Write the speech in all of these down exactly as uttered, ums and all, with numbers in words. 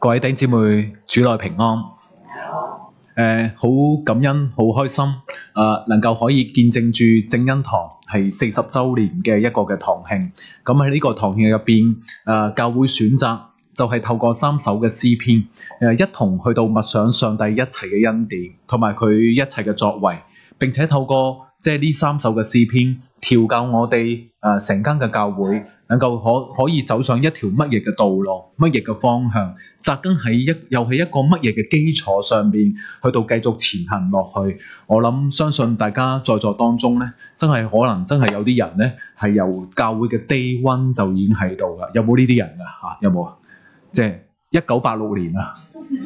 各位弟兄姊妹，主內平安。誒，好感恩，好開心，誒、呃，能夠可以見證住正恩堂係四十週年嘅一個嘅堂慶。咁喺呢個堂慶入邊，誒、呃，教會選擇就係透過三首嘅詩篇，誒、呃，一同去到默想上帝一切嘅恩典，同埋佢一切嘅作為，並且透過即係呢三首嘅詩篇，調教我哋誒成間嘅教會。能夠可可以走上一條乜嘢嘅道路，乜嘢嘅方向，扎根喺一又係一個乜嘢嘅基礎上邊，去到繼續前行落去。我諗相信大家在座當中咧，真係可能真係有啲人咧係由教會嘅 day one 就已經喺度噶。有冇呢啲人啊？嚇，有冇啊？即係一九八六年啊？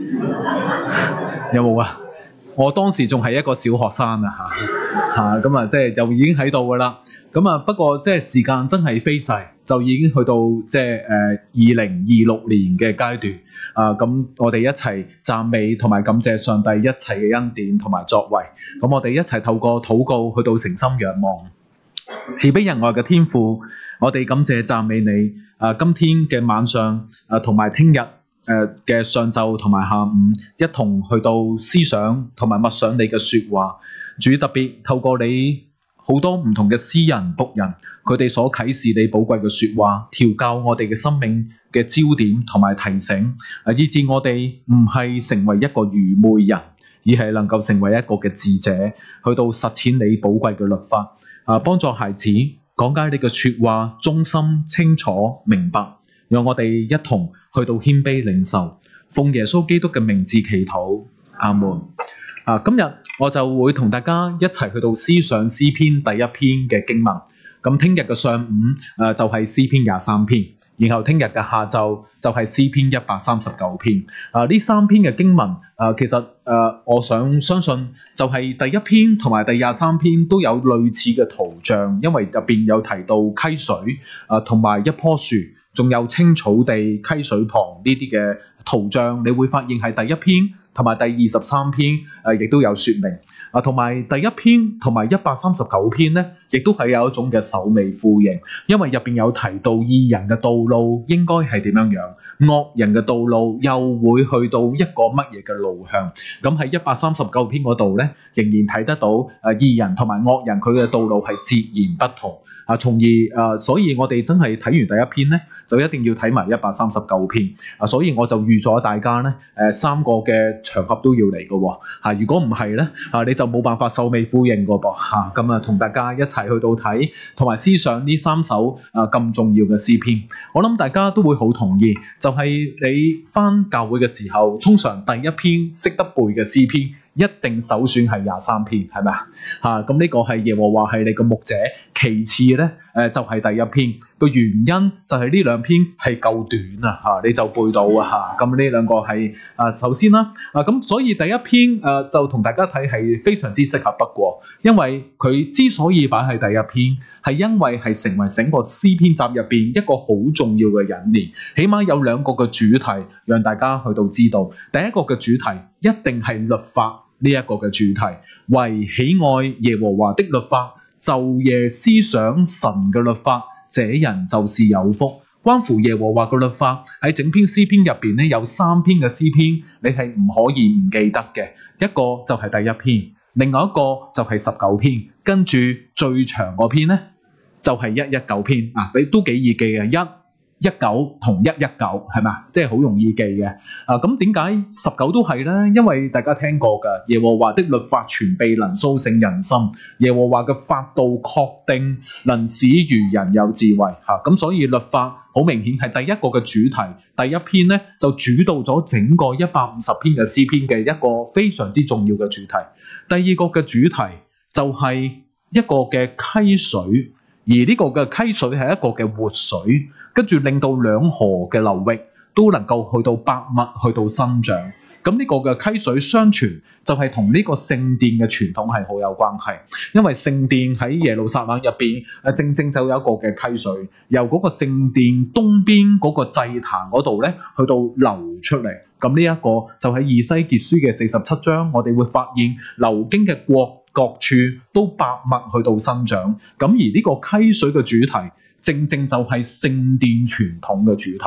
有冇啊？我當時仲係一個小學生啊！嚇嚇咁啊，即係就已經喺度噶啦。咁啊，不過即係時間真係飛逝，就已經去到即係誒二零二六年嘅階段啊！咁我哋一齊讚美同埋感謝上帝一切嘅恩典同埋作為。咁我哋一齊透過禱告去到誠心仰望，慈悲仁愛嘅天父，我哋感謝讚美你啊！今天嘅晚上啊，同埋聽日誒嘅上晝同埋下午，一同去到思想同埋默想你嘅説話。主特別透過你。好多唔同嘅詩人僕人，佢哋所啟示你寶貴嘅説話，調教我哋嘅生命嘅焦點同埋提醒，啊，以致我哋唔係成為一個愚昧人，而係能夠成為一個嘅智者，去到實踐你寶貴嘅律法，啊，幫助孩子講解你嘅説話，忠心、清楚、明白，讓我哋一同去到謙卑領受，奉耶穌基督嘅名字祈禱，阿門。啊，今日我就會同大家一齊去到思想詩篇第一篇嘅經文。咁聽日嘅上午，誒、呃、就係、是、詩篇廿三篇，然後聽日嘅下晝就係詩篇一百三十九篇。啊，呢三篇嘅經文，誒、呃、其實誒、呃、我想相信就係第一篇同埋第廿三篇都有類似嘅圖像，因為入邊有提到溪水，誒同埋一棵樹，仲有青草地、溪水旁呢啲嘅圖像，你會發現係第一篇。同埋第二十三篇，誒、呃、亦都有説明啊。同埋第一篇同埋一百三十九篇咧，亦都係有一種嘅首尾呼應，因為入邊有提到義人嘅道路應該係點樣樣，惡人嘅道路又會去到一個乜嘢嘅路向。咁喺一百三十九篇嗰度咧，仍然睇得到誒義人同埋惡人佢嘅道路係截然不同啊。從而誒、呃，所以我哋真係睇完第一篇咧，就一定要睇埋一百三十九篇啊。所以我就預咗大家咧，誒、呃、三個嘅場合都要嚟嘅喎嚇，如果唔係咧嚇，你就冇辦法首尾呼應個噃嚇。咁啊，同大家一齊去到睇同埋思想呢三首啊咁重要嘅詩篇。我諗大家都會好同意，就係、是、你返教會嘅時候，通常第一篇識得背嘅詩篇，一定首選係廿三篇，係咪啊？嚇，咁呢個係耶和華係你嘅牧者。其次咧，誒就係、是、第一篇個原因就係呢兩篇係夠短啊嚇，你就背到啊嚇。咁呢兩個係啊，首先啦啊，咁所以第一篇誒就同大家睇係非常之適合不過，因為佢之所以擺喺第一篇，係因為係成為整個詩篇集入邊一個好重要嘅引言，起碼有兩個嘅主題讓大家去到知道。第一個嘅主題一定係律法。呢一個嘅主題，為喜愛耶和華的律法，晝夜思想神嘅律法，這人就是有福。關乎耶和華嘅律法喺整篇詩篇入邊咧，有三篇嘅詩篇，你係唔可以唔記得嘅。一個就係第一篇，另外一個就係十九篇，跟住最長嗰篇咧就係一一九篇啊，你都幾易記嘅一。一九同一一九係咪啊？即係好容易記嘅。啊，咁點解十九都係咧？因為大家聽過㗎，耶和華的律法全備能甦醒人心，耶和華嘅法度確定能使愚人有智慧。嚇、啊，咁所以律法好明顯係第一個嘅主題。第一篇咧就主導咗整個一百五十篇嘅詩篇嘅一個非常之重要嘅主題。第二個嘅主題就係一個嘅溪水，而呢個嘅溪水係一個嘅活水。跟住令到兩河嘅流域都能夠去到百物去到生長，咁呢個嘅溪水相傳就係同呢個聖殿嘅傳統係好有關係，因為聖殿喺耶路撒冷入邊，誒正正就有一個嘅溪水，由嗰個聖殿東邊嗰個祭壇嗰度咧去到流出嚟。咁呢一個就喺以西結書嘅四十七章，我哋會發現流經嘅國各處都百物去到生長。咁而呢個溪水嘅主題，正正就係聖殿傳統嘅主題。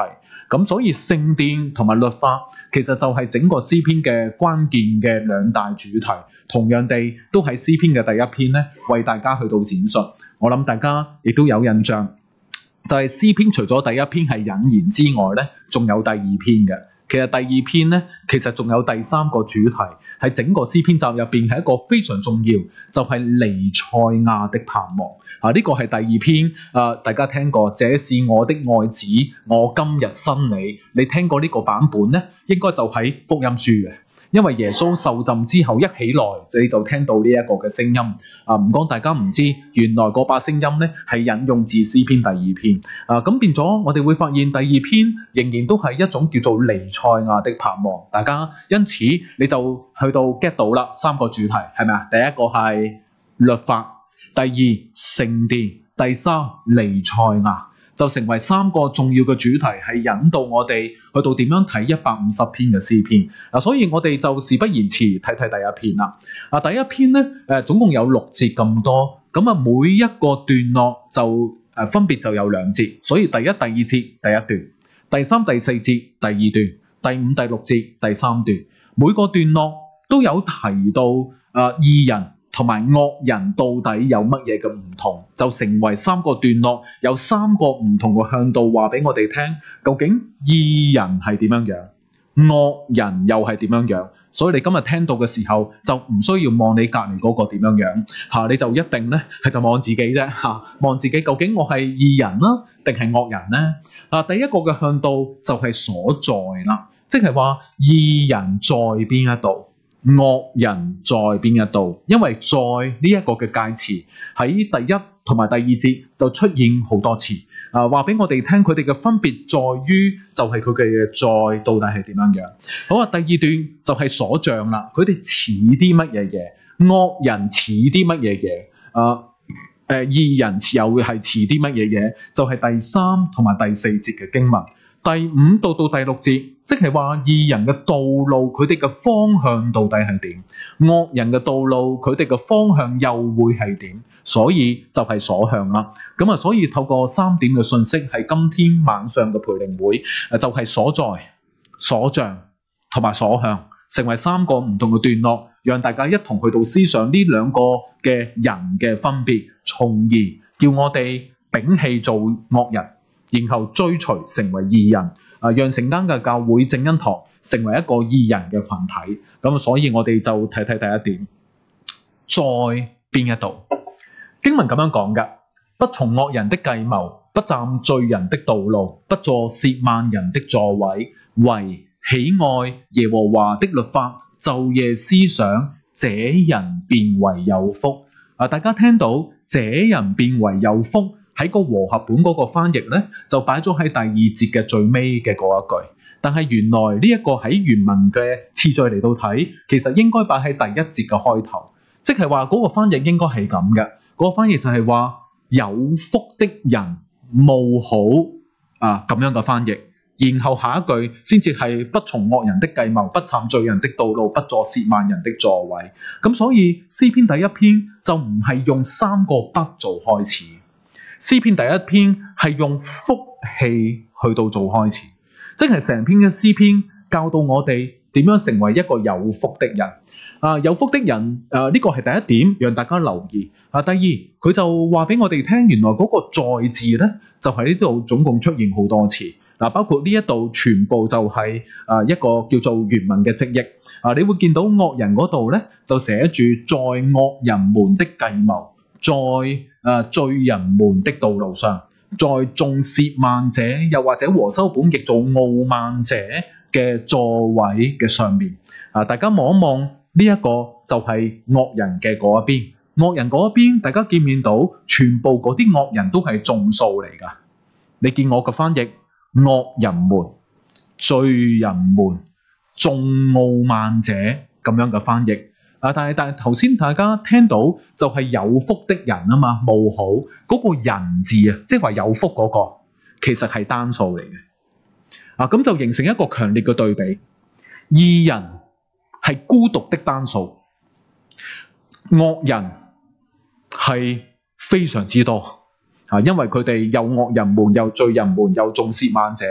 咁所以聖殿同埋律法其實就係整個詩篇嘅關鍵嘅兩大主題。同樣地，都喺詩篇嘅第一篇咧，為大家去到展述。我諗大家亦都有印象，就係詩篇除咗第一篇係引言之外咧，仲有第二篇嘅。其實第二篇咧，其實仲有第三個主題，喺整個詩篇集入邊係一個非常重要，就係彌賽亞的盼望。啊，呢個係第二篇。啊，大家聽過，這是我的愛子，我今日生你。你聽過呢個版本咧，應該就喺福音書嘅。因為耶穌受浸之後一起來，你就聽到呢一個嘅聲音。啊，唔講大家唔知，原來嗰把聲音咧係引用自詩篇第二篇。啊，咁變咗我哋會發現第二篇仍然都係一種叫做彌賽亞的盼望。大家因此你就去到 get 到啦，三個主題係咪啊？第一個係律法，第二聖殿，第三彌賽亞。就成為三個重要嘅主題，係引導我哋去到點樣睇一百五十篇嘅詩篇。嗱，所以我哋就事不宜遲，睇睇第一篇啦。啊，第一篇咧，誒總共有六節咁多，咁啊每一個段落就誒分別就有兩節，所以第一、第二節第一段，第三、第四節第二段，第五、第六節第三段。每個段落都有提到誒義人同埋惡人到底有乜嘢嘅唔同，就成為三個段落，有三個唔同嘅向度話俾我哋聽，究竟義人係點樣樣，惡人又係點樣樣。所以你今日聽到嘅時候，就唔需要望你隔離嗰個點樣樣嚇，你就一定咧係就望自己啫嚇，望自己究竟我係義人啦，定係惡人咧？啊，第一個嘅向度就係所在啦，即係話義人在邊一度，惡人在邊一度？因為在呢一個嘅介詞喺第一同埋第二節就出現好多次，啊話俾我哋聽佢哋嘅分別在於就係佢哋嘅在到底係點樣樣。好啊，第二段就係所像啦，佢哋似啲乜嘢嘢？惡人似啲乜嘢嘢？啊誒義人又會係似啲乜嘢嘢？就係、是、第三同埋第四節嘅經文。第五到到第六節，即係話義人嘅道路，佢哋嘅方向到底係點？惡人嘅道路，佢哋嘅方向又會係點？所以就係所向啦。咁啊，所以透過三點嘅信息，係今天晚上嘅培靈會，誒就係、是、所在、所像同埋所向，成為三個唔同嘅段落，讓大家一同去到思想呢兩個嘅人嘅分別，從而叫我哋摒棄做惡人，然後追隨成為義人，啊，讓成間嘅教會正恩堂成為一個義人嘅群體。咁所以我哋就睇睇第一點，在邊一度？經文咁樣講嘅，不從惡人的計謀，不站罪人的道路，不坐褻慢人的座位，惟喜愛耶和華的律法，晝夜思想，這人便為有福。啊，大家聽到這人便為有福，喺個和合本嗰個翻譯咧，就擺咗喺第二節嘅最尾嘅嗰一句。但係原來呢一個喺原文嘅次序嚟到睇，其實應該擺喺第一節嘅開頭，即係話嗰個翻譯應該係咁嘅。嗰個翻譯就係話有福的人務好啊咁樣嘅翻譯。然後下一句先至係不從惡人的計謀，不站罪人的道路，不坐褻慢人的座位。咁所以詩篇第一篇就唔係用三個不做開始，詩篇第一篇係用福氣去到做開始，即係成篇嘅詩篇教導我哋點樣成為一個有福的人。啊，有福的人，誒、啊、呢、這個係第一點，讓大家留意。啊，第二佢就話俾我哋聽，原來嗰個在字咧，就喺呢度總共出現好多次。嗱，包括呢一度全部就係誒一個叫做原文嘅直譯。啊，你會見到惡人嗰度咧，就寫住在惡人們的計謀，在誒、呃、罪人們的道路上，在重褻慢者，又或者和修本譯做傲慢者嘅座位嘅上面。啊，大家望一望呢一個就係惡人嘅嗰一邊，惡人嗰一邊，大家見面到全部嗰啲惡人都係眾數嚟㗎。你見我嘅翻譯？惡人們、罪人們、眾傲慢者咁樣嘅翻譯啊，但係但係頭先大家聽到就係有福的人啊嘛，務好嗰個人字啊，即係話有福嗰個，其實係單數嚟嘅啊，咁就形成一個強烈嘅對比，義人係孤獨的單數，惡人係非常之多。啊，因為佢哋又惡人們，又罪人們，又重褻慢者，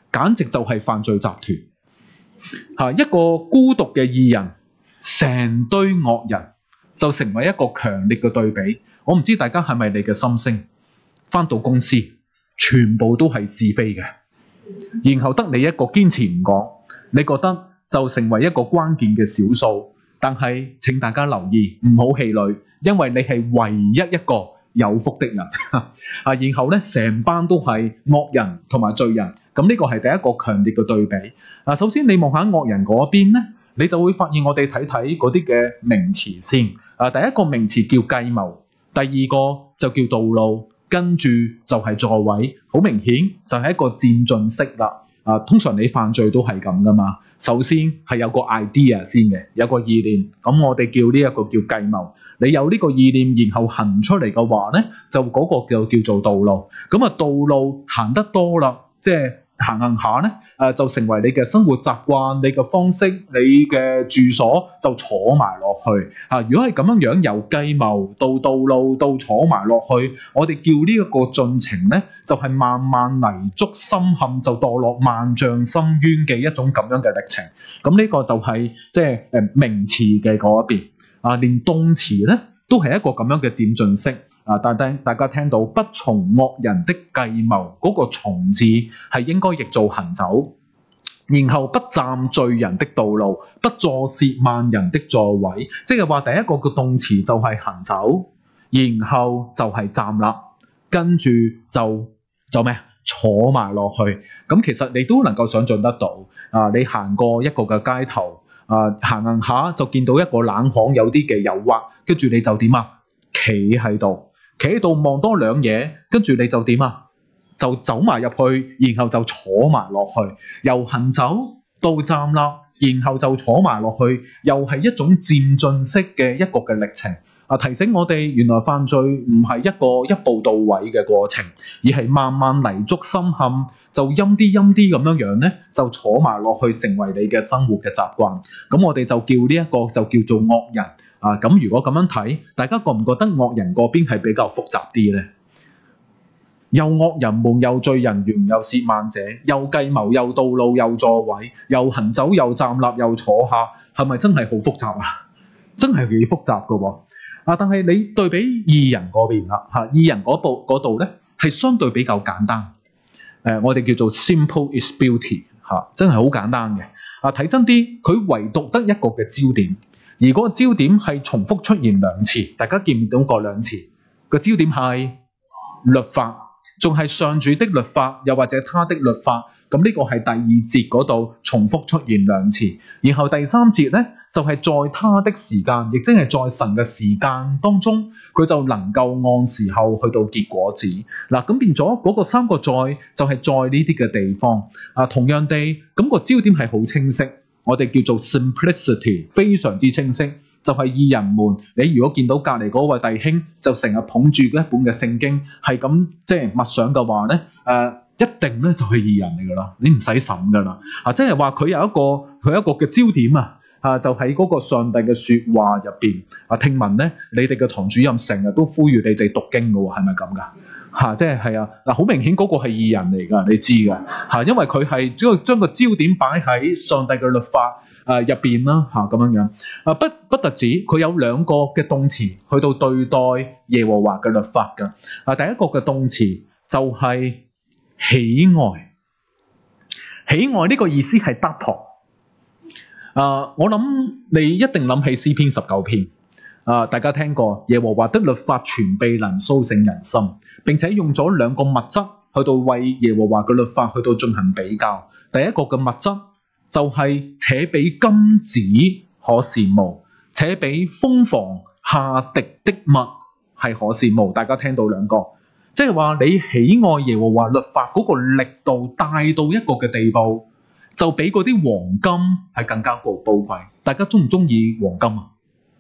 簡直就係犯罪集團。嚇，一個孤獨嘅義人，成堆惡人，就成為一個強烈嘅對比。我唔知大家係咪你嘅心聲？返到公司，全部都係是非嘅，然後得你一個堅持唔講，你覺得就成為一個關鍵嘅少數。但係請大家留意，唔好氣餒，因為你係唯一一個有福的人。啊，然後咧成班都係惡人同埋罪人，咁呢個係第一個強烈嘅對比。啊，首先你望下惡人嗰邊咧，你就會發現我哋睇睇嗰啲嘅名詞先。啊，第一個名詞叫計謀，第二個就叫道路，跟住就係座位。好明顯就係一個漸進式啦。啊，通常你犯罪都係咁噶嘛。首先係有個 idea 先嘅，有個意念，咁我哋叫呢一個叫計謀。你有呢個意念，然後行出嚟嘅話咧，就嗰個就叫做道路。咁啊，道路行得多啦，即係行行下咧，誒就成為你嘅生活習慣、你嘅方式、你嘅住所就坐埋落去。啊，如果係咁樣樣，由計謀到道路到坐埋落去，我哋叫呢一個進程咧，就係慢慢泥足深陷，就墮落萬丈深淵嘅一種咁樣嘅歷程。咁呢個就係即係誒名詞嘅嗰一邊。啊，連動詞咧都係一個咁樣嘅漸進式。啊！但係大家聽到不從惡人的計謀嗰個從字係應該譯做行走，然後不站罪人的道路，不坐褻慢人的座位，即係話第一個嘅動詞就係行走，然後就係站立，跟住就就咩啊？坐埋落去。咁其實你都能夠想像得到啊！你行過一個嘅街頭啊，行行下就見到一個冷巷有啲嘅誘惑，跟住你就點啊？企喺度。企喺度望多兩嘢，跟住你就點啊？就走埋入去，然後就坐埋落去，由行走到站立，然後就坐埋落去，又係一種漸進式嘅一個嘅歷程。啊，提醒我哋原來犯罪唔係一個一步到位嘅過程，而係慢慢泥足深陷，就陰啲陰啲咁樣樣咧，就坐埋落去，成為你嘅生活嘅習慣。咁我哋就叫呢一個就叫做惡人。啊，咁如果咁樣睇，大家覺唔覺得惡人嗰邊係比較複雜啲咧？又惡人們，又罪人緣，又褻慢者，又計謀，又道路，又座位，又行走，又站立，又坐下，係咪真係好複雜啊？真係幾複雜噶喎！啊，但係你對比義人嗰邊啦，嚇，義人嗰部嗰度咧係相對比較簡單。誒、呃，我哋叫做 simple is beauty，嚇、啊，真係好簡單嘅。啊，睇真啲，佢唯獨得一個嘅焦點。而嗰個焦點係重複出現兩次，大家見唔見到過兩次？個焦點係律法，仲係上主的律法，又或者他的律法。咁呢個係第二節嗰度重複出現兩次。然後第三節咧，就係、是、在他的時間，亦即係在神嘅時間當中，佢就能夠按時候去到結果子。嗱，咁變咗嗰個三個在，就係在呢啲嘅地方。啊，同樣地，咁、那個焦點係好清晰。我哋叫做 simplicity， 非常之清晰，就係、是、義人們。你如果見到隔離嗰位弟兄，就成日捧住一本嘅聖經，係咁即係默想嘅話咧，誒、呃、一定咧就係義人嚟噶啦，你唔使審噶啦。啊，即係話佢有一個佢有一個嘅焦點啊，啊就喺嗰個上帝嘅説話入邊。啊，聽聞咧，你哋嘅堂主任成日都呼籲你哋讀經嘅喎，係咪咁噶？嚇、啊，即係係啊，嗱，好明顯嗰個係義人嚟㗎，你知㗎嚇，因為佢係將將個焦點擺喺上帝嘅律法誒入邊啦嚇，咁樣樣啊，不不特止，佢有兩個嘅動詞去到對待耶和華嘅律法㗎。啊，第一個嘅動詞就係喜愛，喜愛呢個意思係得著。啊，我諗你一定諗起詩篇十九篇。啊！大家聽過耶和華的律法全備能甦醒人心，並且用咗兩個物質去到為耶和華嘅律法去到進行比較。第一個嘅物質就係且比金子可羨慕，且比蜂房下滴的蜜係可羨慕。大家聽到兩個，即係話你喜愛耶和華律法嗰個力度大到一個嘅地步，就比嗰啲黃金係更加寶寶貴。大家中唔中意黃金啊？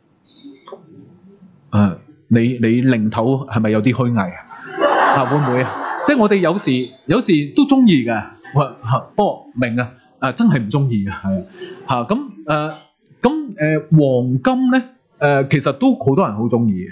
誒、uh，你你零頭係咪有啲虛偽啊？啊，會唔會啊？即係我哋有時有時都中意嘅，不過明啊，誒真係唔中意嘅，係啊嚇咁誒咁誒黃金咧誒、呃，其實都好多人好中意嘅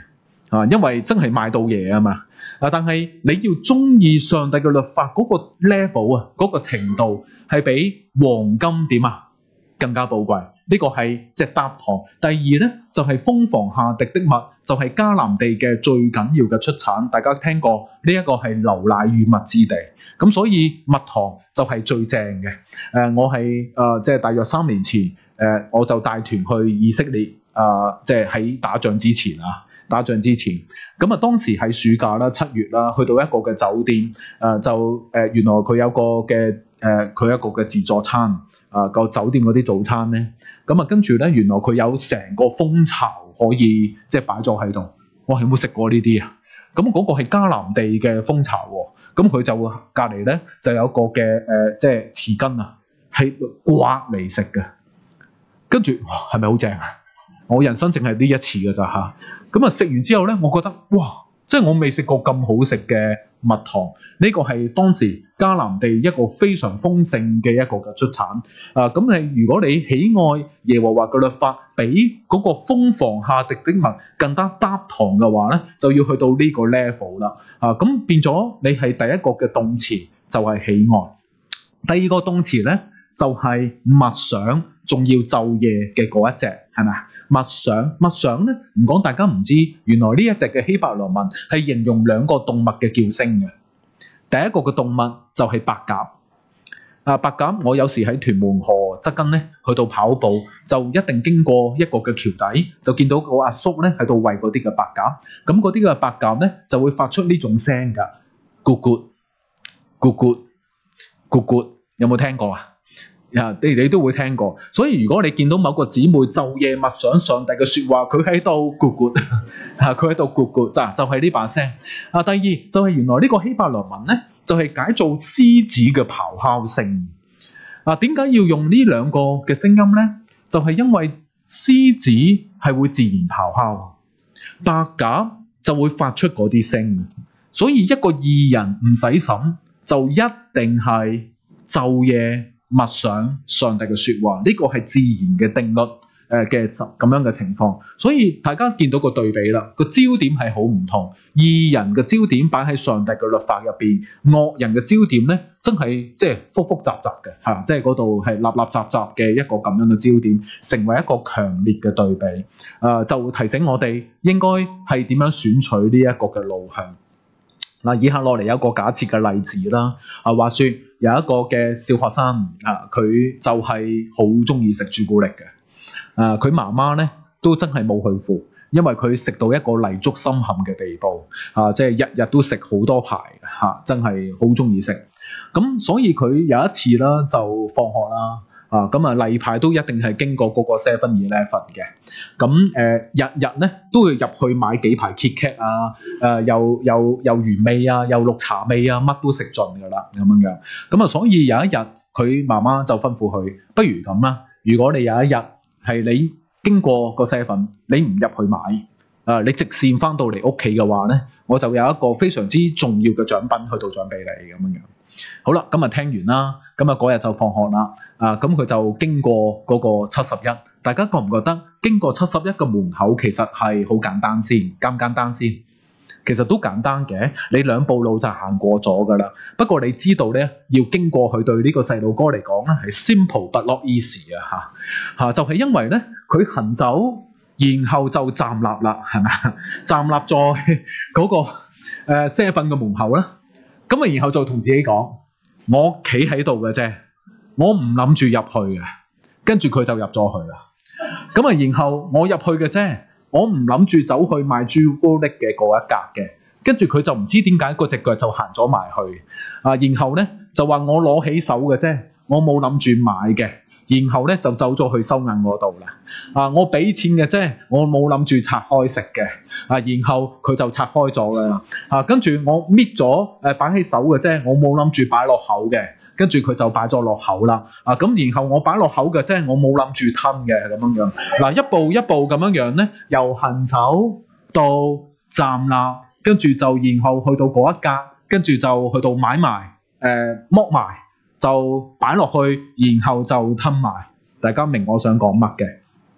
啊，因為真係買到嘢啊嘛。啊，但係你要鍾意上帝嘅律法嗰個 level 啊，嗰個程度係比黃金點啊更加寶貴。呢個係即係搭堂。第二咧就係蜂房下滴的蜜，就係迦南地嘅最緊要嘅出產。大家聽過呢一個係流奶與蜜之地，咁所以蜜糖就係最正嘅。誒，我係誒即係大約三年前誒，我就帶團去以色列啊，即係喺打仗之前啊。打仗之前，咁啊當時喺暑假啦，七月啦，去到一個嘅酒店，誒、呃、就誒、呃、原來佢有個嘅誒佢一個嘅自助餐，啊、呃、個酒店嗰啲早餐咧，咁啊跟住咧原來佢有成個蜂巢可以即係擺咗喺度，哇有冇食過呢啲啊？咁嗰個係迦南地嘅蜂巢喎，咁佢就隔離咧就有個嘅誒、呃、即係匙羹啊，係刮嚟食嘅，跟住哇係咪好正啊？我人生淨係呢一次㗎咋嚇。咁啊食完之後咧，我覺得哇，即係我未食過咁好食嘅蜜糖。呢個係當時迦南地一個非常豐盛嘅一個嘅出產。啊，咁你如果你喜愛耶和華嘅律法，比嗰個蜂房下滴的蜜更加搭堂嘅話咧，就要去到呢個 level 啦。啊，咁變咗你係第一個嘅動詞就係喜愛，第二個動詞咧就係默想，仲要晝夜嘅嗰一隻係咪啊？默想，默想咧，唔講大家唔知，原來呢一隻嘅希伯來文係形容兩個動物嘅叫聲嘅。第一個嘅動物就係白鴿。啊，白鴿，我有時喺屯門河側根咧，去到跑步就一定經過一個嘅橋底，就見到個阿叔咧喺度餵嗰啲嘅白鴿。咁嗰啲嘅白鴿咧就會發出呢種聲㗎，咕咕咕咕咕咕，有冇聽過啊？啊！你你都會聽過，所以如果你見到某個姊妹晝夜默想上帝嘅説話，佢喺度咕咕，嚇佢喺度咕咕，咋就係呢把聲。啊，第二就係原來呢個希伯來文咧，就係解做獅子嘅咆哮聲。啊，點解要用呢兩個嘅聲音咧？就係因為獅子係會自然咆哮，白鴿就會發出嗰啲聲。所以一個義人唔使審，就一定係晝夜默想上帝嘅説話，呢個係自然嘅定律誒嘅咁樣嘅情況，所以大家見到個對比啦，個焦點係好唔同。義人嘅焦點擺喺上帝嘅律法入邊，惡人嘅焦點咧真係即係複複雜雜嘅嚇，即係嗰度係立立雜雜嘅一個咁樣嘅焦點，成為一個強烈嘅對比。誒、呃、就提醒我哋應該係點樣選取呢一個嘅路向。嗱，以下落嚟有一個假設嘅例子啦。啊，話說有一個嘅小學生啊，佢就係好中意食朱古力嘅。啊，佢媽媽咧都真係冇去扶，因為佢食到一個泥足深陷嘅地步。啊，即係日日都食好多排嚇、啊，真係好中意食。咁所以佢有一次啦，就放學啦。啊，咁啊例牌都一定係經過嗰個 seven eleven 嘅，咁誒、呃、日日咧都會入去買幾排 KitKat 啊，誒、呃、又又又原味啊，又綠茶味啊，乜都食盡㗎啦，咁樣樣。咁啊，所以有一日佢媽媽就吩咐佢，不如咁啦，如果你有一日係你經過個 seven，你唔入去買，誒、呃、你直線翻到嚟屋企嘅話咧，我就有一個非常之重要嘅獎品去到獎俾你咁樣樣。好啦，今日聽完啦，咁啊嗰日就放學啦，啊咁佢就經過嗰個七十一，大家覺唔覺得經過七十一個門口其實係好簡單先？簡唔簡單先？其實都簡單嘅，你兩步路就行過咗噶啦。不過你知道咧，要經過佢對呢個細路哥嚟講咧係 simple but not easy 啊嚇嚇，就係因為咧佢行走，然後就站立啦，係咪？站立在嗰個誒seven嘅門口啦。咁啊，然後就同自己講：我企喺度嘅啫，我唔諗住入去嘅。跟住佢就入咗去啦。咁啊，然後我入去嘅啫，我唔諗住走去買朱古力嘅嗰一格嘅。跟住佢就唔知點解嗰隻腳就行咗埋去。啊，然後咧就話我攞起手嘅啫，我冇諗住買嘅。然後咧就走咗去收銀嗰度啦。啊，我俾錢嘅啫，我冇諗住拆開食嘅。啊，然後佢就拆開咗啦。啊，跟住我搣咗誒擺起手嘅啫，我冇諗住擺落口嘅。跟住佢就擺咗落口啦。啊，咁然後我擺落口嘅啫，我冇諗住吞嘅咁樣樣。嗱、啊，一步一步咁樣樣咧，由行走到站立，跟住就然後去到嗰一格，跟住就去到買埋誒剝埋。就擺落去，然後就吞埋。大家明我想講乜嘅？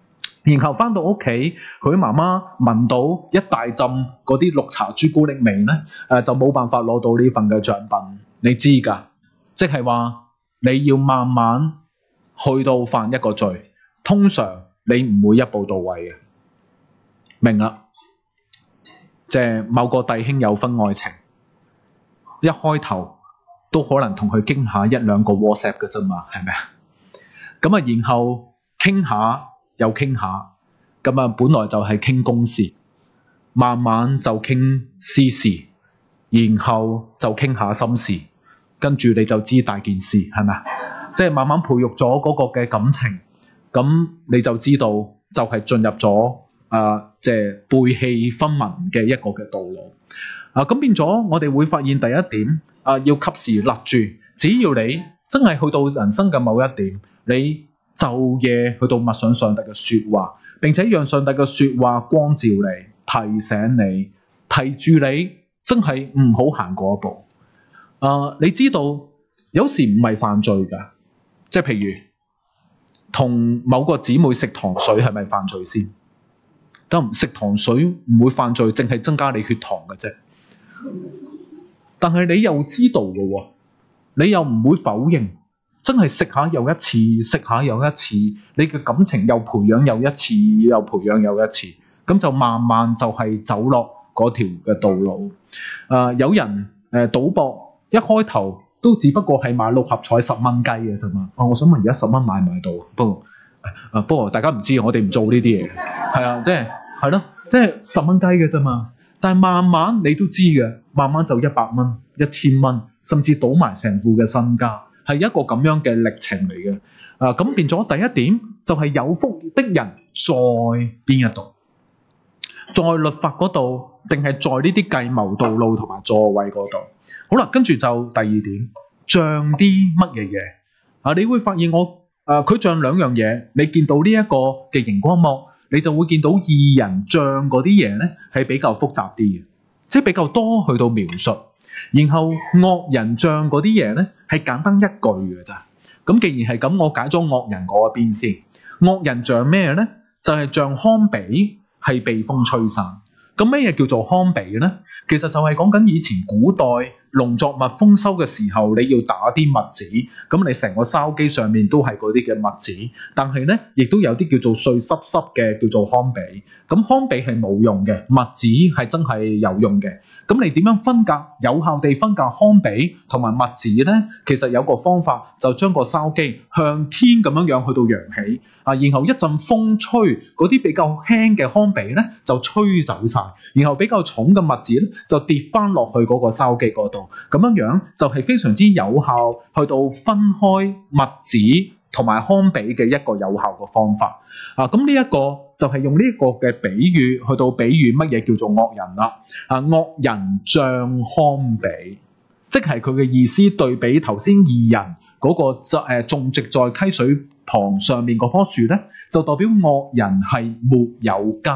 然後翻到屋企，佢媽媽聞到一大浸嗰啲綠茶朱古力味咧，誒、呃、就冇辦法攞到呢份嘅獎品。你知㗎，即係話你要慢慢去到犯一個罪，通常你唔會一步到位嘅，明啦？即係某個弟兄有婚外情，一開頭都可能同佢傾下一兩個 WhatsApp 嘅啫嘛，係咪啊？咁啊，然後傾下又傾下，咁啊，本來就係傾公事，慢慢就傾私事，然後就傾下心事，跟住你就知大件事係咪啊？即係慢慢培育咗嗰個嘅感情，咁你就知道就係進入咗啊，即係背棄分文嘅一個嘅道路啊。咁變咗，我哋會發現第一點啊，要及時勒住。只要你真係去到人生嘅某一點，你晝夜去到默想上帝嘅說話，並且讓上帝嘅說話光照你、提醒你、提住你，真係唔好行嗰一步。啊，你知道有時唔係犯罪噶，即係譬如同某個姊妹食糖水係咪犯罪先？得食糖水唔會犯罪，淨係增加你血糖嘅啫。但係你又知道嘅喎，你又唔會否認，真係食下又一次，食下又一次，你嘅感情又培養又一次，又培養又一次，咁就慢慢就係走落嗰條嘅道路。誒、呃，有人誒賭博，一開頭都只不過係買六合彩十蚊雞嘅啫嘛。哦，我想問而家十蚊買唔買到？不過誒、呃，不過大家唔知，我哋唔做呢啲嘢，係啊，即係係咯，即係十蚊雞嘅啫嘛。但係慢慢你都知嘅，慢慢就一百蚊、一千蚊，甚至賭埋成副嘅身家，係一個咁樣嘅歷程嚟嘅。啊，咁變咗第一點就係、是、有福的人在邊一度？在律法嗰度，定係在呢啲計謀道路同埋座位嗰度？好啦，跟住就第二點，像啲乜嘢嘢？啊，你會發現我誒佢像兩樣嘢，你見到呢一個嘅熒光幕，你就會見到義人像嗰啲嘢咧，係比較複雜啲嘅，即係比較多去到描述。然後惡人像嗰啲嘢咧，係簡單一句嘅咋。咁既然係咁，我解咗惡人嗰一邊先。惡人像咩咧？就係、是、像糠秕係被風吹散。咁咩嘢叫做糠秕咧？其實就係講緊以前古代農作物豐收嘅時候，你要打啲麥子，咁你成個筲箕上面都係嗰啲嘅麥子，但係咧亦都有啲叫做碎濕濕嘅叫做糠秕。咁糠秕係冇用嘅，麥子係真係有用嘅。咁你點樣分隔有效地分隔糠秕同埋麥子咧？其實有個方法，就將個筲箕向天咁樣樣去到揚起啊，然後一陣風吹，嗰啲比較輕嘅糠秕咧就吹走晒，然後比較重嘅麥子咧就跌翻落去嗰個筲箕嗰度。咁樣樣就係非常之有效，去到分開麥子同埋糠秕嘅一個有效嘅方法啊！咁呢一個就係用呢個嘅比喻去到比喻乜嘢叫做惡人啦啊！惡人像糠秕，即係佢嘅意思對比頭先義人嗰個誒種植在溪水旁上面嗰棵樹咧，就代表惡人係沒有根，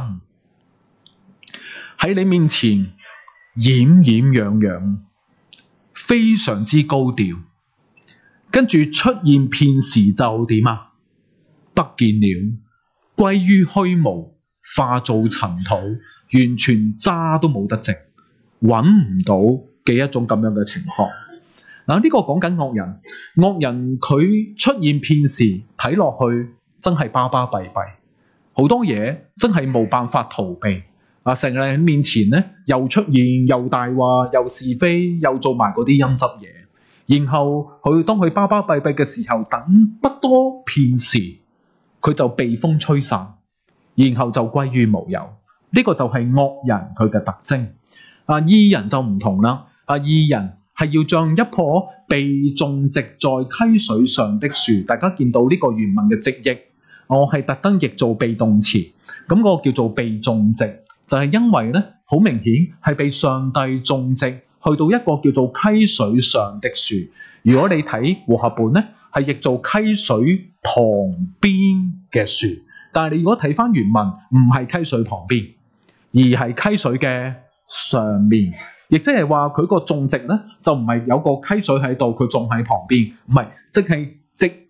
喺你面前掩掩揚揚，非常之高調，跟住出現片時就點啊？不見了，歸於虛無，化做塵土，完全渣都冇得剩，揾唔到嘅一種咁樣嘅情況。嗱，呢個講緊惡人，惡人佢出現片時睇落去真係巴巴閉閉，好多嘢真係冇辦法逃避。啊！成日喺面前咧，又出現又大話，又是非，又做埋嗰啲陰質嘢。然後佢當佢巴巴閉閉嘅時候，等不多片時，佢就被風吹散，然後就歸於無有。呢、這個就係惡人佢嘅特徵。啊，義人就唔同啦。啊，義人係要像一棵被種植在溪水上的樹。大家見到呢個原文嘅直譯，我係特登譯做被動詞。咁、那個叫做被種植。就係因為咧，好明顯係被上帝種植去到一個叫做溪水上的樹。如果你睇和合本咧，係譯做溪水旁邊嘅樹。但係你如果睇翻原文，唔係溪水旁邊，而係溪水嘅上面。亦即係話佢個種植咧，就唔係有個溪水喺度，佢種喺旁邊，唔係，即係植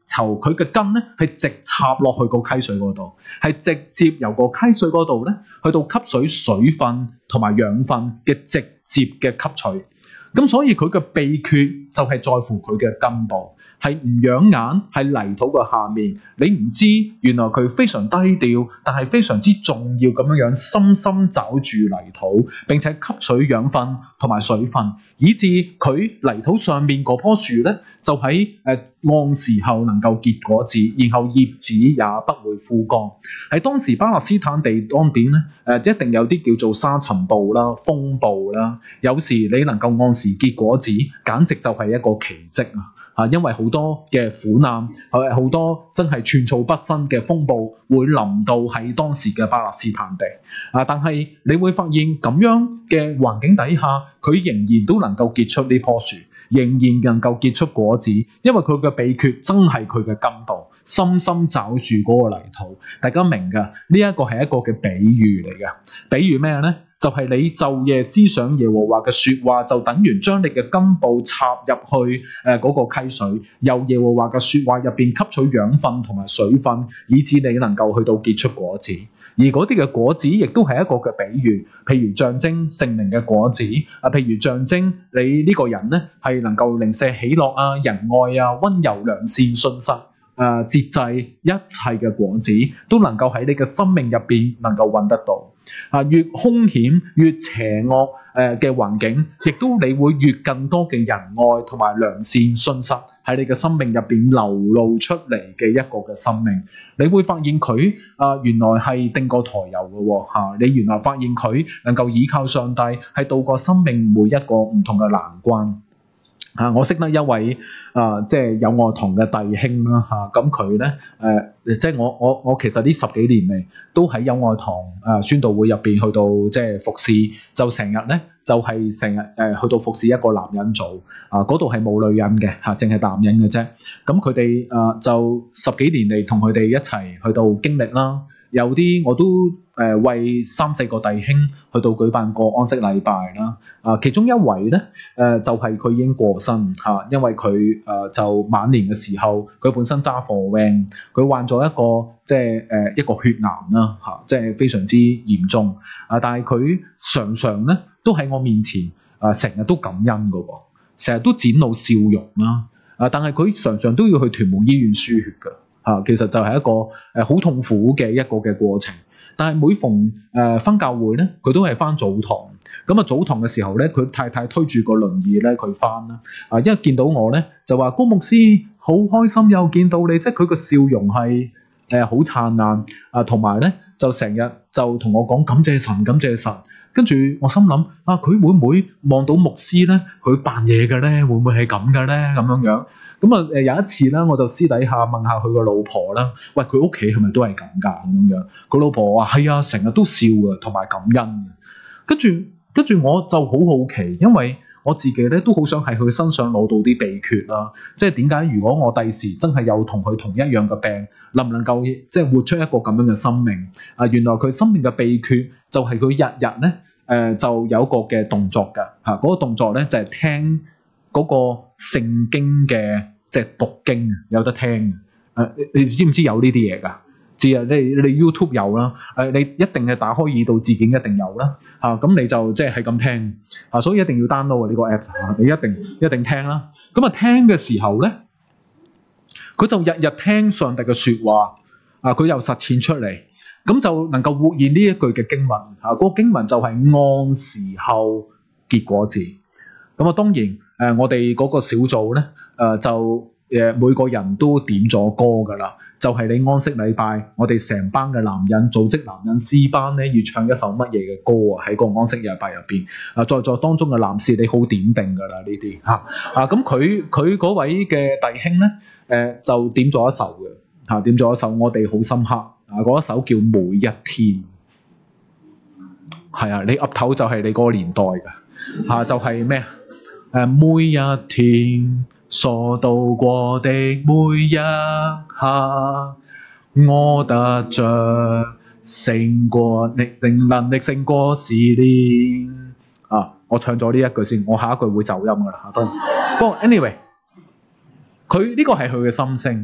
籌佢嘅根咧係直插落去個溪水嗰度，係直接由個溪水嗰度咧去到吸水水分同埋養分嘅直接嘅吸取。咁所以佢嘅秘訣就係在乎佢嘅根部，係唔養眼，係泥土嘅下面。你唔知原來佢非常低調，但係非常之重要咁樣樣，深深找住泥土，並且吸取養分同埋水分，以致佢泥土上面嗰棵樹咧，就喺誒按時候能夠結果子，然後葉子也不會枯乾。喺當時巴勒斯坦地當邊咧，誒、呃、一定有啲叫做沙塵暴啦、風暴啦，有時你能夠按時結果子，簡直就係一個奇蹟啊！啊，因為好多嘅苦難，係好多真係寸草不生嘅風暴會臨到喺當時嘅巴勒斯坦地啊！但係你會發現咁樣嘅環境底下，佢仍然都能夠結出呢棵樹，仍然能夠結出果子，因為佢嘅秘訣真係佢嘅根部，深深找住嗰個泥土。大家明㗎？呢一個係一個嘅比喻嚟嘅，比喻咩咧？就係你晝夜思想耶和華嘅説話，就等於將你嘅根部插入去誒嗰個溪水，由耶和華嘅説話入邊吸取養分同埋水分，以致你能夠去到結出果子。而嗰啲嘅果子亦都係一個嘅比喻，譬如象徵聖靈嘅果子啊，譬如象徵你呢個人咧係能夠零舍喜樂啊、仁愛啊、溫柔良善、信實。誒、呃、節制一切嘅果子都能夠喺你嘅生命入邊能夠揾得到啊！越兇險越邪惡誒嘅環境，亦都你會越更多嘅仁愛同埋良善信實喺你嘅生命入邊流露出嚟嘅一個嘅生命。你會發現佢啊、呃、原來係定過抬油嘅喎嚇！你原來發現佢能夠倚靠上帝，係度過生命每一個唔同嘅難關。啊！我識得一位啊、呃，即係友愛堂嘅弟兄啦嚇，咁佢咧誒，即係我我我其實呢十幾年嚟都喺友愛堂啊、呃、宣道會入邊去到即係服侍，就成日咧就係成日誒去到服侍一個男人組啊，嗰度係冇女人嘅嚇，淨係男人嘅啫。咁佢哋啊就十幾年嚟同佢哋一齊去到經歷啦。有啲我都誒、呃、為三四個弟兄去到舉辦過安息禮拜啦，啊其中一位咧誒、呃、就係、是、佢已經過身嚇、啊，因為佢誒、呃、就晚年嘅時候，佢本身揸貨 van，佢患咗一個即係誒、呃、一個血癌啦嚇、啊，即係非常之嚴重啊！但係佢常常咧都喺我面前啊，成日都感恩嘅喎，成日都展露笑容啦啊！但係佢常常都要去屯門醫院輸血嘅。啊，其實就係一個誒好痛苦嘅一個嘅過程，但係每逢誒返、呃、教會咧，佢都係返早堂。咁啊早堂嘅時候咧，佢太太推住個輪椅咧，佢返啦。啊，因為見到我咧，就話高牧師好開心又見到你，即係佢個笑容係誒好燦爛啊，同埋咧就成日就同我講感謝神，感謝神。跟住我心諗啊，佢會唔會望到牧師咧？佢扮嘢嘅咧，會唔會係咁嘅咧？咁樣樣咁啊誒有一次咧，我就私底下問下佢個老婆啦，喂，佢屋企係咪都係咁㗎？咁樣樣，佢老婆話係啊，成日都笑啊，同埋感恩。跟住跟住我就好好奇，因為我自己咧都好想喺佢身上攞到啲秘訣啦。即係點解如果我第時真係有同佢同一樣嘅病，能唔能夠即係活出一個咁樣嘅生命？啊，原來佢生命嘅秘訣就係佢日日咧誒就有一個嘅動作㗎嚇，嗰、那個動作咧就係、是、聽嗰個聖經嘅即係讀經有得聽誒、啊，你知唔知有呢啲嘢㗎？知啊，你你 YouTube 有啦，誒你一定係打開耳道自檢一定有啦嚇，咁、啊、你就即係係咁聽啊，所以一定要 download 呢個 apps 嚇，你一定一定聽啦。咁啊聽嘅時候咧，佢就日日聽上帝嘅説話啊，佢又實踐出嚟，咁就能夠活現呢一句嘅經文嚇。嗰、那個經文就係按時候結果子。咁啊當然誒、呃，我哋嗰個小組咧誒、呃、就誒每個人都點咗歌㗎啦。就係你安息禮拜，我哋成班嘅男人組織男人詩班咧，要唱一首乜嘢嘅歌啊？喺個安息禮拜入邊，啊，在座當中嘅男士你好點定㗎啦呢啲嚇啊！咁佢佢嗰位嘅弟兄咧，誒、呃、就點咗一首嘅嚇、啊，點咗一首我哋好深刻啊！嗰一首叫每一天，係啊，你岌頭就係你嗰個年代㗎嚇、啊，就係咩啊？誒每一天。所度過的每一刻，我得着勝過力，令能力勝過試煉。啊！我唱咗呢一句先，我下一句會走音噶啦。不過 anyway，佢呢個係佢嘅心聲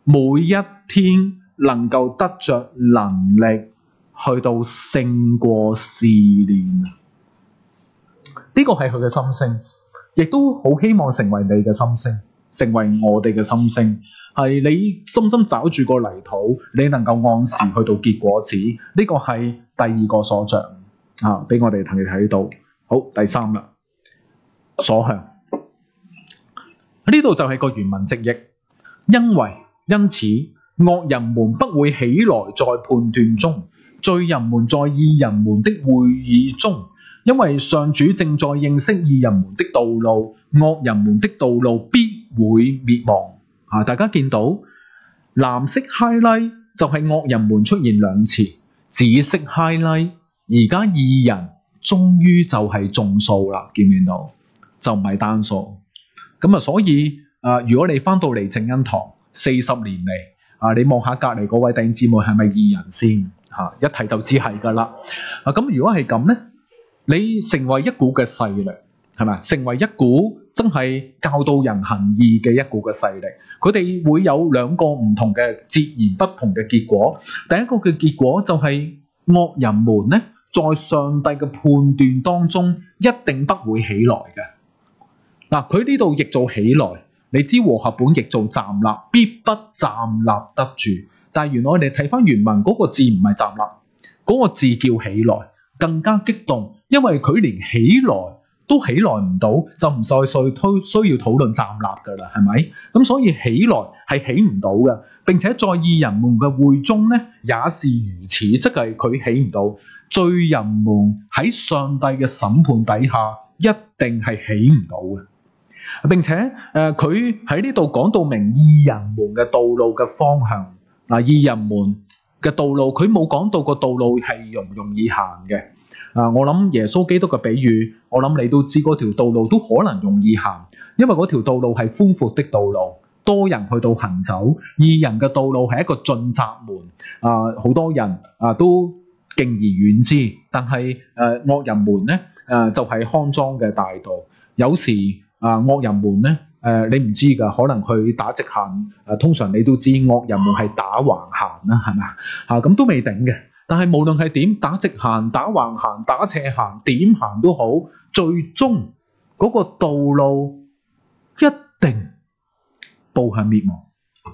每一天能夠得着能力去到勝過試煉。呢個係佢嘅心聲，亦都好希望成為你嘅心聲，成為我哋嘅心聲。係你深深找住個泥土，你能夠按時去到結果子。呢個係第二個所像啊，俾我哋睇睇到。好，第三啦，所向。呢度就係個原文直譯，因為因此惡人們不會起來在判斷中，罪人們在義人們的會議中，因為上主正在認識義人們的道路，惡人們的道路必會滅亡。啊！大家見到藍色 highlight 就係惡人們出現兩次，紫色 highlight 而家義人終於就係眾數啦，見唔見到？就唔係單數。咁啊，所以啊，如果你翻到嚟正恩堂四十年嚟啊，你望下隔離嗰位弟兄姊妹係咪義人先？嚇、啊，一睇就知係㗎啦。啊，咁如果係咁咧，你成為一股嘅勢力，係咪？成為一股真係教導人行義嘅一股嘅勢力，佢哋會有兩個唔同嘅截然不同嘅結果。第一個嘅結果就係惡人們咧，在上帝嘅判斷當中一定不會起來嘅。嗱，佢呢度譯做起來，你知和合本譯做站立，必不站立得住。但係原來我哋睇翻原文嗰個字唔係站立，嗰個字叫起來，更加激動，因為佢連起來都起來唔到，就唔再需需要討論站立㗎啦，係咪？咁所以起來係起唔到嘅，並且在義人們嘅會中咧也是如此，即係佢起唔到。罪人們喺上帝嘅審判底下一定係起唔到嘅。並且誒，佢喺呢度講到明義人們嘅道路嘅方向。嗱，義人們嘅道路，佢冇講到個道路係容唔容易行嘅。啊，我諗耶穌基督嘅比喻，我諗你都知嗰條道路都可能容易行，因為嗰條道路係寬闊的道路，多人去到行走。義人嘅道路係一個進窄門，啊，好多人啊都敬而遠之。但係誒惡人們咧，誒就係康莊嘅大道。有時啊惡人們咧，誒你唔知㗎，可能去打直行，誒通常你都知惡人們係打橫行啦，係咪啊？嚇咁都未定嘅。但係無論係點，打直行、打橫行、打斜行，點行都好，最終嗰個道路一定步向滅亡。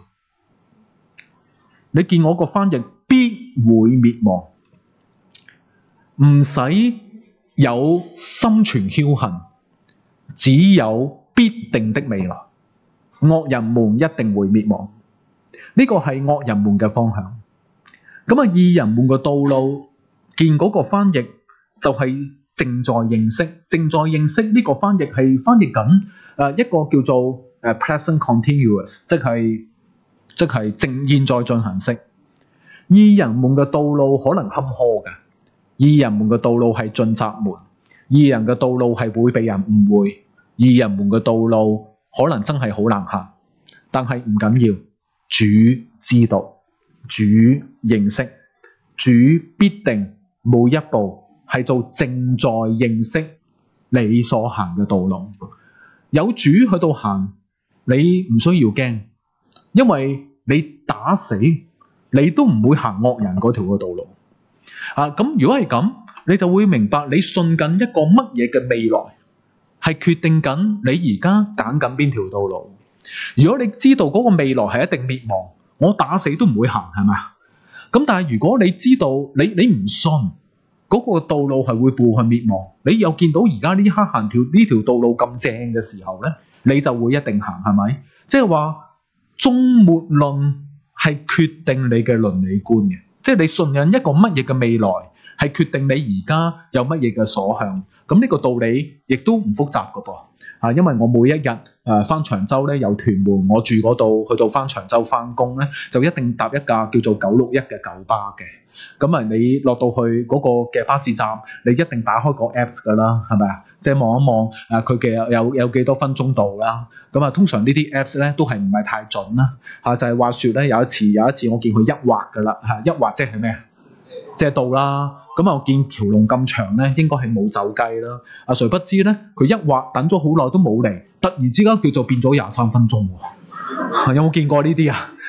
你見我個翻譯必會滅亡，唔使有心存僥倖，只有必定的未來。惡人們一定會滅亡，呢個係惡人們嘅方向。咁啊，義人們嘅道路，見嗰個翻譯就係正在認識，正在認識呢個翻譯係翻譯緊誒一個叫做誒 present continuous，即係即係正現在進行式。義人們嘅道路可能坎坷嘅，義人們嘅道路係進窄門，義人嘅道路係會被人誤會，義人們嘅道路可能真係好難行，但係唔緊要，主知道。主認識，主必定每一步係做正在認識你所行嘅道路。有主去到行，你唔需要驚，因為你打死你都唔會行惡人嗰條嘅道路。啊，咁如果係咁，你就會明白你信緊一個乜嘢嘅未來，係決定緊你而家揀緊邊條道路。如果你知道嗰個未來係一定滅亡，我打死都唔會行，係咪啊？咁但係如果你知道你你唔信嗰個道路係會步向滅亡，你又見到而家呢刻行條呢條道路咁正嘅時候咧，你就會一定行，係咪？即係話終末論係決定你嘅倫理觀嘅，即係你信任一個乜嘢嘅未來，係決定你而家有乜嘢嘅所向。咁呢個道理亦都唔複雜㗎噃。啊，因為我每一日誒翻長洲咧，由屯門我住嗰度去到翻長洲翻工咧，就一定搭一架叫做九六一嘅九巴嘅。咁啊，你落到去嗰個嘅巴士站，你一定打開個 Apps 噶啦，係咪啊？即係望一望誒，佢嘅有有幾多分鐘到啦？咁啊，通常呢啲 Apps 咧都係唔係太準啦。嚇，就係話説咧，有一次有一次我見佢一劃噶啦嚇，一劃即係咩啊？即係到啦。咁啊，我見條龍咁長咧，應該係冇走雞啦。啊，誰不知咧，佢一劃等咗好耐都冇嚟，突然之間叫做變咗廿三分鐘喎。有冇見過呢啲啊？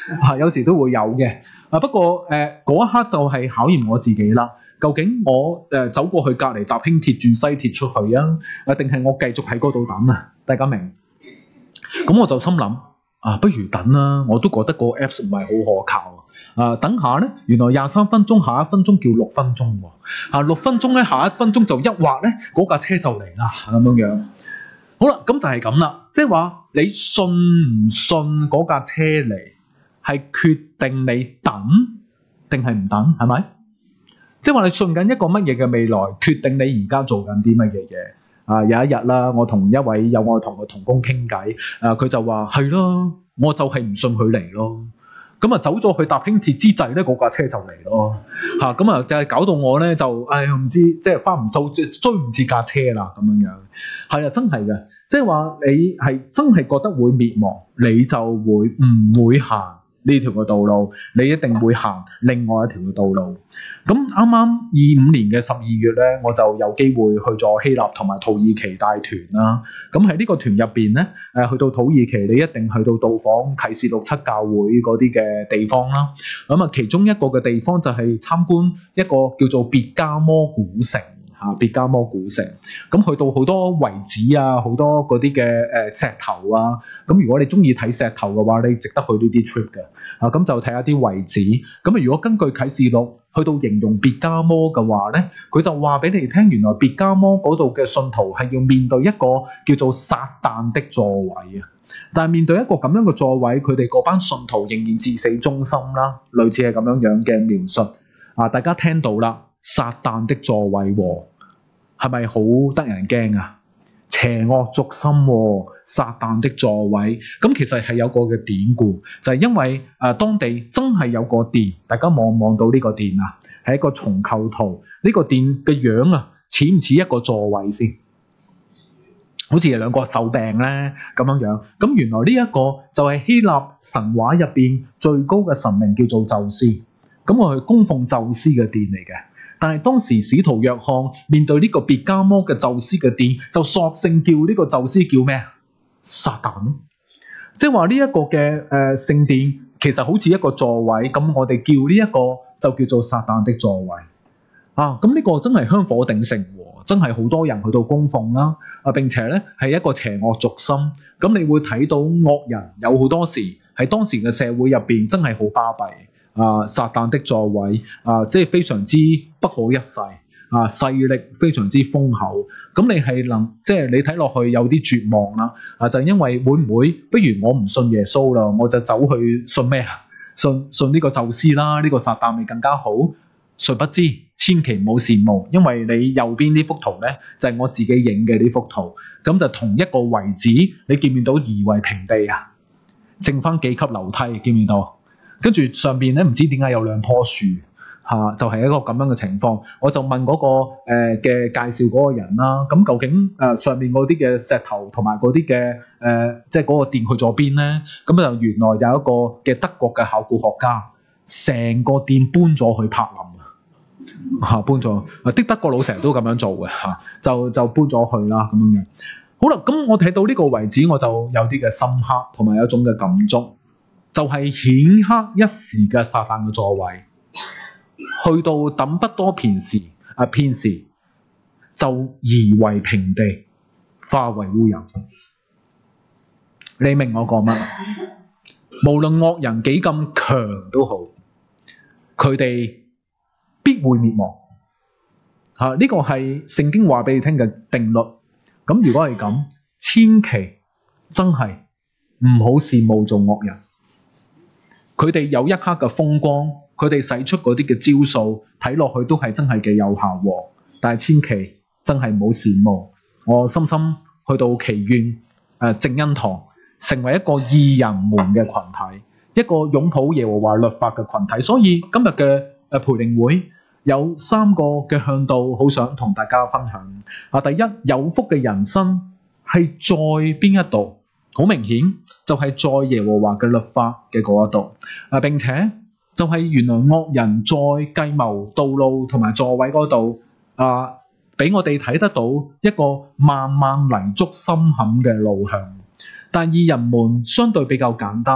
啊，有時都會有嘅。啊，不過誒嗰、呃、一刻就係考驗我自己啦。究竟我誒、呃、走過去隔離搭輕鐵轉西鐵出去啊，啊定係我繼續喺嗰度等啊？大家明？咁我就心諗啊，不如等啦。我都覺得個 Apps 唔係好可靠啊。等下咧，原來廿三分鐘，下一分鐘叫六分鐘喎。啊，六分鐘咧，下一分鐘就一劃咧，嗰架車就嚟啦，咁樣樣。好啦，咁就係咁啦。即係話你信唔信嗰架車嚟，係決定你等定係唔等，係咪？即係話你信緊一個乜嘢嘅未來，決定你而家做緊啲乜嘢嘢。啊，有一日啦，我同一位有我同個同工傾偈，啊，佢就話係咯，我就係唔信佢嚟咯。咁啊，走咗去搭輕鐵之際咧，嗰架車就嚟咯。嚇，咁啊就係搞到我咧就，唉，唔知即係翻唔到，即係追唔切架車啦咁樣樣。係啊，真係嘅，即係話你係真係覺得會滅亡，你就會唔會行呢條嘅道路，你一定會行另外一條嘅道路。咁啱啱二五年嘅十二月咧，我就有機會去咗希臘同埋土耳其帶團啦。咁喺呢個團入邊咧，誒去到土耳其，你一定去到到訪啟示錄七教會嗰啲嘅地方啦。咁啊，其中一個嘅地方就係參觀一個叫做別加摩古城。啊，別加摩古城，咁去到好多遺址啊，好多嗰啲嘅誒石頭啊，咁如果你中意睇石頭嘅話，你值得去呢啲 trip 嘅。啊，咁就睇下啲遺址。咁啊，如果根據啟示錄去到形容別加摩嘅話咧，佢就話俾你聽，原來別加摩嗰度嘅信徒係要面對一個叫做撒旦的座位啊。但係面對一個咁樣嘅座位，佢哋嗰班信徒仍然至死忠心啦，類似係咁樣樣嘅描述。啊，大家聽到啦，撒旦的座位喎。係咪好得人驚啊？邪惡軸心喎，撒旦的座位。咁其實係有個嘅典故，就係、是、因為誒、呃、當地真係有個殿，大家望望到呢個殿啊，係一個重構圖。呢、這個殿嘅樣啊，似唔似一個座位先？好似係兩個手柄咧咁樣樣。咁原來呢一個就係希臘神話入邊最高嘅神明，叫做宙斯。咁我係供奉宙斯嘅殿嚟嘅。但係當時使徒約翰面對呢個別加摩嘅宙斯嘅殿，就索性叫呢個宙斯叫咩？撒旦。即係話呢一個嘅誒聖殿其實好似一個座位，咁我哋叫呢一個就叫做撒旦的座位。啊，咁呢個真係香火鼎盛喎，真係好多人去到供奉啦。啊，並且咧係一個邪惡軸心。咁你會睇到惡人有好多時喺當時嘅社會入邊真係好巴閉。啊！撒旦的座位啊，即係非常之不可一世啊，勢力非常之豐厚。咁你係能即係你睇落去有啲絕望啦啊！就係因為會唔會不如我唔信耶穌啦，我就走去信咩啊？信信呢個宙斯啦，呢個撒旦咪更加好？誰不知千祈唔好羨慕，因為你右邊呢幅圖咧就係我自己影嘅呢幅圖，咁就同一個遺址，你見唔見到夷為平地啊？剩翻幾級樓梯，見唔見到？跟住上邊咧，唔知點解有兩棵樹嚇、啊，就係、是、一個咁樣嘅情況。我就問嗰、那個嘅、呃、介紹嗰個人啦，咁、啊、究竟誒、呃、上面嗰啲嘅石頭同埋嗰啲嘅誒，即係嗰個殿去咗邊咧？咁就原來有一個嘅德國嘅考古學家，成個殿搬咗去柏林啊，搬咗。啲德國佬成日都咁樣做嘅嚇、啊，就就搬咗去啦咁樣樣。好啦，咁我睇到呢個遺址，我就有啲嘅深刻，同埋有一種嘅感觸。就係顯赫一時嘅撒旦嘅座位，去到等不多片時啊片時，就夷為平地，化為烏有。你明我講乜？無論惡人幾咁強都好，佢哋必會滅亡。嚇、啊，呢、這個係聖經話俾你聽嘅定律。咁如果係咁，千祈真係唔好羨慕做惡人。佢哋有一刻嘅風光，佢哋使出嗰啲嘅招數，睇落去都係真係幾有效喎。但係千祈真係唔好羨慕。我深深去到祈願誒正恩堂，成為一個義人們嘅群體，一個擁抱耶和華律法嘅群體。所以今日嘅誒培靈會有三個嘅向導，好想同大家分享。啊，第一，有福嘅人生係在邊一度？好明顯就係在耶和華嘅律法嘅嗰一度，啊，並且就係原來惡人在計謀道路同埋座位嗰度，啊，俾我哋睇得到一個漫漫泥足深陷嘅路向。但義人們相對比較簡單，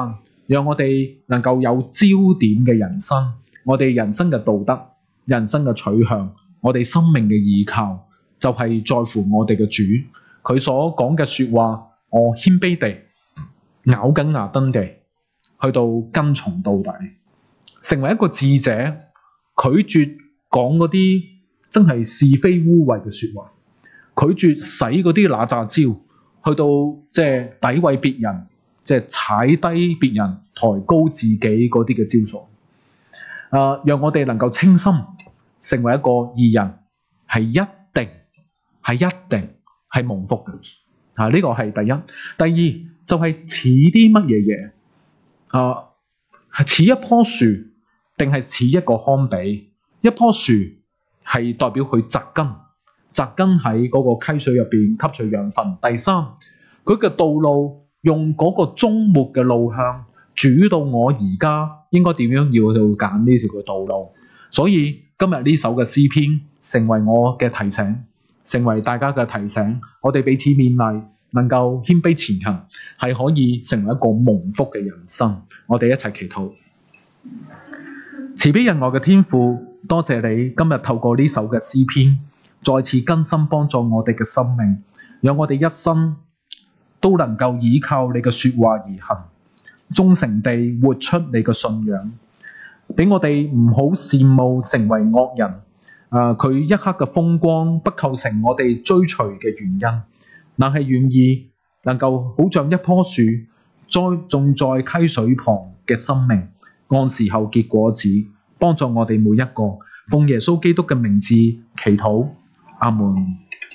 讓我哋能夠有焦點嘅人生，我哋人生嘅道德、人生嘅取向，我哋生命嘅依靠，就係在乎我哋嘅主。佢所講嘅說話，我謙卑地、咬緊牙根地去到跟從到底，成為一個智者，拒絕講嗰啲真係是，是非污穢嘅說話，拒絕使嗰啲揦詐招，去到即係詆毀別人，即係踩低別人、抬高自己嗰啲嘅招數。誒、呃，讓我哋能夠清心，成為一個義人，係一定係一定係蒙福嘅。啊，呢個係第一。第二就係似啲乜嘢嘢？啊，係似一棵樹，定係似一個糠秕？一棵樹係代表佢扎根，扎根喺嗰個溪水入邊吸取養分。第三，佢嘅道路用嗰個終末嘅路向，主到我而家應該點樣要去揀呢條嘅道路。所以今日呢首嘅詩篇成為我嘅提醒，成為大家嘅提醒，我哋彼此勉勵，能夠謙卑前行，係可以成為一個蒙福嘅人生。我哋一齊祈禱。慈悲仁愛嘅天父，多謝你今日透過呢首嘅詩篇，再次更新幫助我哋嘅生命，讓我哋一生都能夠依靠你嘅說話而行，忠誠地活出你嘅信仰，俾我哋唔好羨慕成為惡人。啊、呃，佢一刻嘅風光不構成我哋追隨嘅原因，但係願意能夠好像一棵樹栽種在溪水旁嘅生命，按時候結果子，幫助我哋每一個。奉耶穌基督嘅名字祈禱，阿門。